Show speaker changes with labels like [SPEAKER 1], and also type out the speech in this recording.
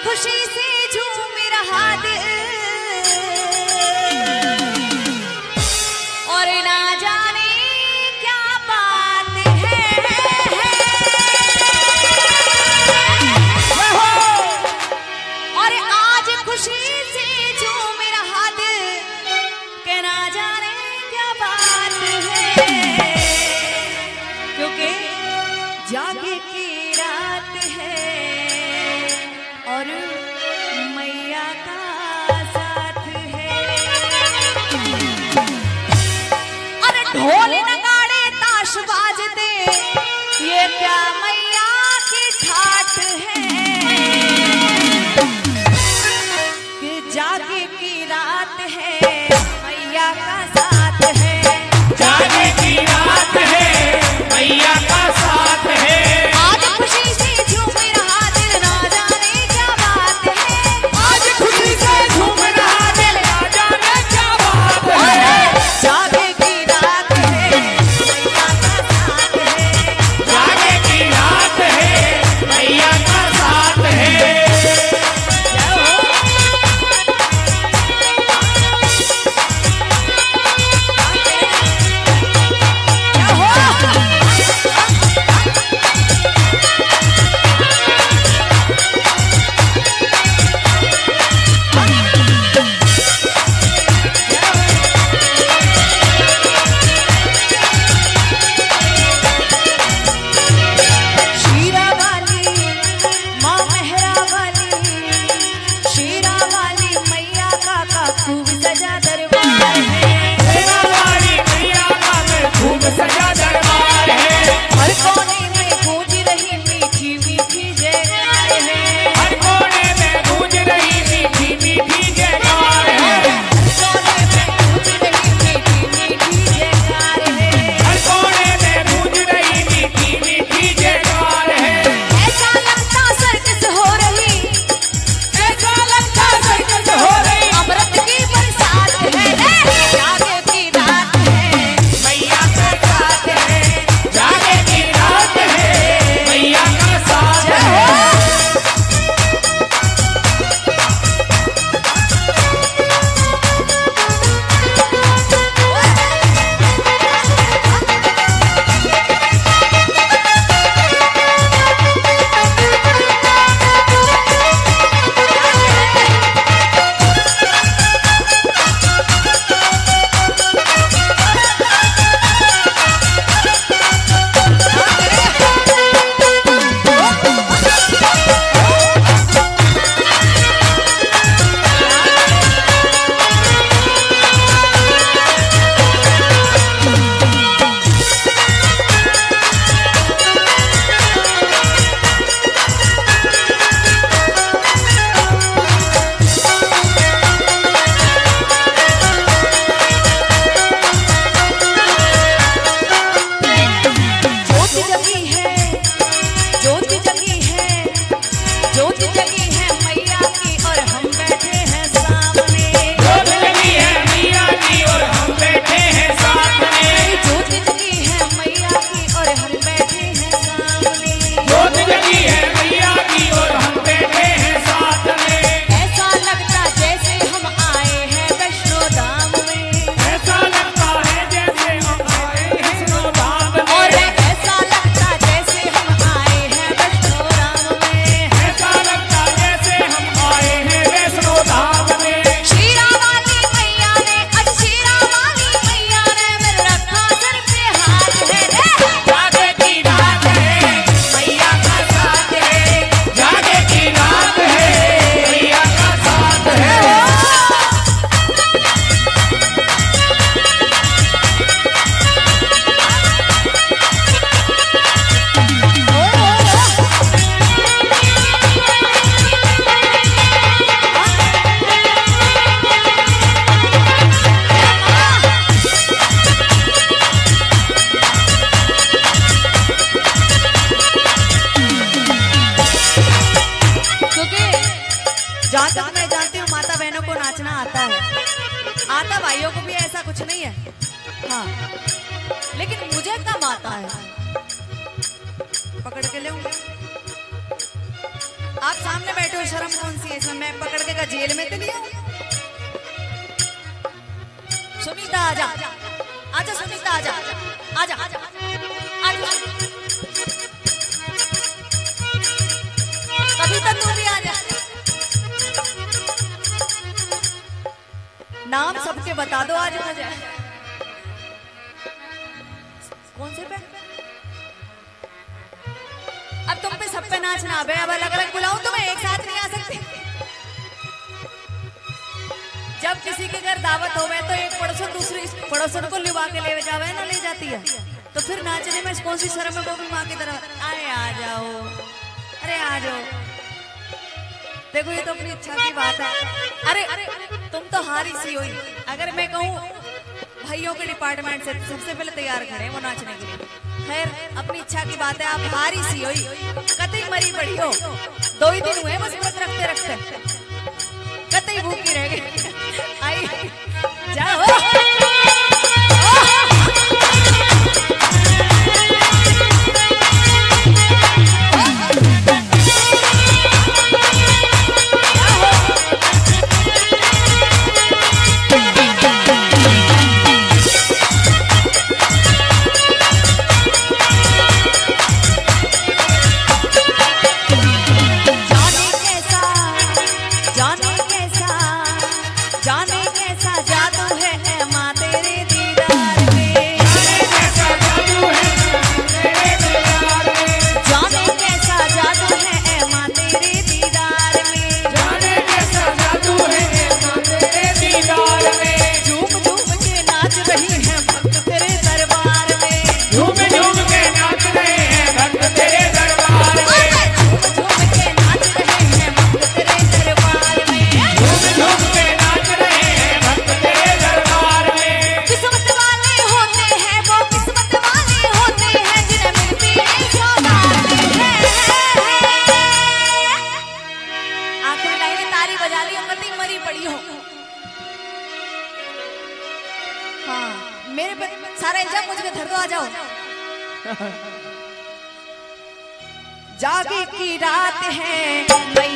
[SPEAKER 1] खुशी से झूम रहा दिल और ना जाने क्या बात है। और आज खुशी से झूम रहा दिल के ना जाने क्या बात है, क्योंकि जागे की रात है और मैया का साथ है। अरे ढोल नगाड़े ताश बाजते ये क्या मैया की ठाठ है कि जागे की रात है मैया का साथ है।
[SPEAKER 2] जागे की रात है मैया का साथ है।
[SPEAKER 1] आज खुशी से झूम रहा दिल ना जाने क्या बात है।
[SPEAKER 2] आज खुशी से झूम रहा दिल ना जाने क्या बात है।
[SPEAKER 1] जागे की रात है मैया का साथ है।
[SPEAKER 2] जागे की रात है मैया का साथ है।
[SPEAKER 1] शीरा वाली माँ मेहरा वाली, शीरा वाली मैया का खूब सजा दरबार है।
[SPEAKER 2] सेना वाली मैया का खूब सजा दरबार है।
[SPEAKER 1] हर कोने में गूंज रही मीठी मीठी जयकार है।
[SPEAKER 2] हर कोने में गूंज रही मीठी मीठी जयकार है।
[SPEAKER 1] हर कोने में गूंज रही मीठी मीठी जयकार है।
[SPEAKER 2] हर कोने में गूंज रही मीठी मीठी जयकार है।
[SPEAKER 1] ऐसा लगता सर्कस हो रही,
[SPEAKER 2] ऐसा लगता सर्कस हो रही
[SPEAKER 1] अमृत की बरसात है। जागे की रात है
[SPEAKER 2] मैया का साथ है। जागे की रात है मैया का साथ है।
[SPEAKER 1] ज्योति जगी है, ज्योति जगी है, ज्योति जगी है मैया की और हम बैठे हैं सामने।
[SPEAKER 2] ज्योत लगी है मैया की और हम बैठे हैं साथ में।
[SPEAKER 1] ज्योति जगी है मैया की और हम बैठे हैं सामने।
[SPEAKER 2] ज्योत लगी है मैया की और हम बैठे हैं साथ में।
[SPEAKER 1] ऐसा लगता जैसे हम आए हैं वैष्णो धाम में।
[SPEAKER 2] ऐसा लगता है जैसे हम आए हैं वैष्णो धाम में।
[SPEAKER 1] और ऐसा लगता जैसे हम आए हैं वैष्णो धाम में।
[SPEAKER 2] ऐसा लगता जैसे हम आए हैं वैष्णो धाम में।
[SPEAKER 1] शीरा वाली मैया ने, आज शीरा वाली मैया ने मेरे रखा सर पे हाथ है रे।
[SPEAKER 2] जागे की रात है मैया का साथ है। जागे की रात है मैया का साथ है।
[SPEAKER 1] क्योंकि जहाँ तक मैं जानती हूँ माता बहनों को नाचना आता है, आता भाइयों को भी ऐसा कुछ नहीं है। हाँ, लेकिन मुझे कम आता है। पकड़ के ले आप सामने बैठे हो, शर्म कौन सी है इसमें? मैं पकड़ के का जेल में तो नहीं हूं। सुनीता आजा, आजा सुनीता आजा, आजा आजा आजा, कविता तू भी आजा। नाम सबके बता दो आज मुझे। कौन से पे? अब तुम पे सब पे नाचना बे, अब अलग अलग बुलाऊं तुम्हें, एक साथ नहीं आ सकते। जब किसी के घर दावत हो तो एक पड़ोसन दूसरी पड़ोसन को लिवा के ले जावे ना, ले जाती है, तो फिर नाचने में कौन सी शर्म है? वो भी माँ की तरफ आए, आ जाओ, अरे आ जाओ। देखो ये तो अपनी इच्छा की बात है। अरे तुम तो हारी सी हुई। अगर मैं कहूँ भाइयों के डिपार्टमेंट से सबसे पहले तैयार खड़े वो नाचने के लिए। खैर अपनी इच्छा की बात है, आप हारी सी हुई, कतई मरी पड़ी हो। 2 ही दिन हुए बस व्रत रखते रखते, कतई भूखी रह गई। आई जाओ मेरे पे सारा इल्जाम मुझ पे धर दो, आ जाओ। जागे की रात है।